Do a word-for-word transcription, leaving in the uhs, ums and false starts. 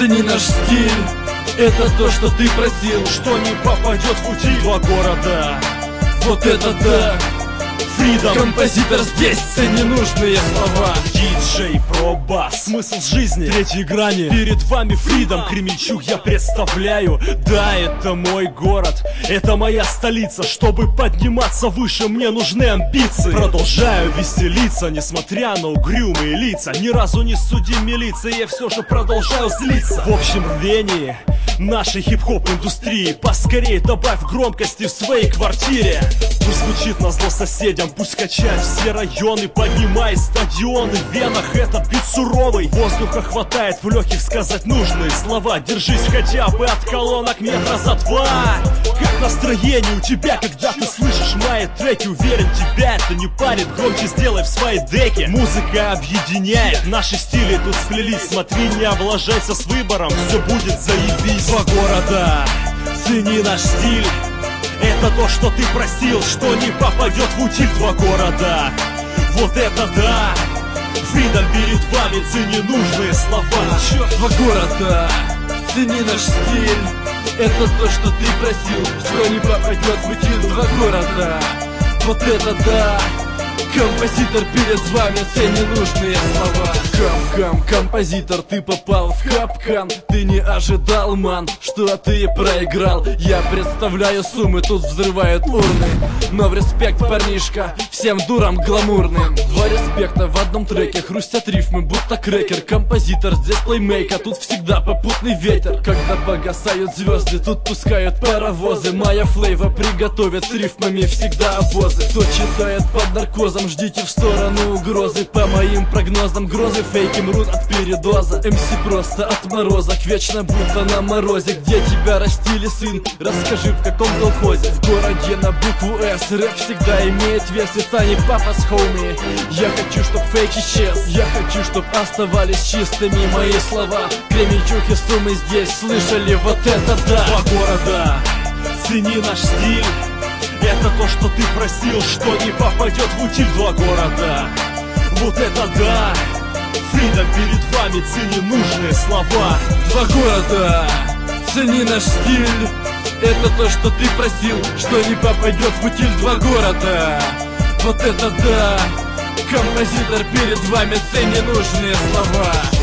цени наш стиль. Это то, что ты просил, что не попадет в утиль. Два города, вот это да. Freedom, композитор здесь, цени нужные слова. Диджей Про Бас, смысл жизни третьей грани. Перед вами Freedom, Кременчуг я представляю. Да, это мой город, это моя столица. Чтобы подниматься выше, мне нужны амбиции. Продолжаю веселиться, несмотря на угрюмые лица. Ни разу не суди милиция, я все же продолжаю злиться. В общем рвении нашей хип-хоп индустрии поскорее добавь громкости в своей квартире. Пусть звучит назло соседям, пусть качает все районы, поднимай стадионы. В венах этот бит суровый, воздуха хватает в легких сказать нужные слова. Держись хотя бы от колонок метра за два. Как настроение у тебя, когда ты слышишь мои треки? Уверен, тебя это не парит, громче сделай в своей деке. Музыка объединяет, наши стили тут сплелись. Смотри, не облажайся с выбором, все будет заебись. Два города, цени наш стиль. Это то, что ты просил, что не попадет в утиль. Два города, вот это да. Freedom перед вами, цени нужные слова. Черт, два города, цени наш стиль. Это то, что ты просил, что не попадет в утиль. Два города, вот это да. Композитор перед вами, цени нужные слова. Хам-хам, композитор, ты попал в капкан. Ты не ожидал, ман, что ты проиграл. Я представляю суммы, тут взрывают урны. Но в респект, парнишка, всем дурам гламурным. Два респекта в одном треке, хрустят рифмы, будто крекер. Композитор, здесь плеймейка, тут всегда попутный ветер. Когда погасают звезды, тут пускают паровозы. Моя флейва приготовит с рифмами всегда обозы. Кто читает под наркозом, ждите в сторону угрозы. По моим прогнозам грозы, фейки мрут от передоза. МС просто отморозок, вечно будто на морозе. Где тебя растили, сын? Расскажи, в каком колхозе? В городе на букву С рэп всегда имеет вес. Это не папа с хоуми. Я хочу, чтоб фейк исчез. Я хочу, чтоб оставались чистыми мои слова. Кременчуг и Сумы здесь, слышали вот это да. Два города, цени наш стиль. Это то, что ты просил, что не попадет в утиль. Два города, вот это да. Freedom перед вами, цени нужные слова. Два города, цени наш стиль. Это то, что ты просил, что не попадет в утиль. Два города, вот это да. Композитор перед вами, цени нужные слова.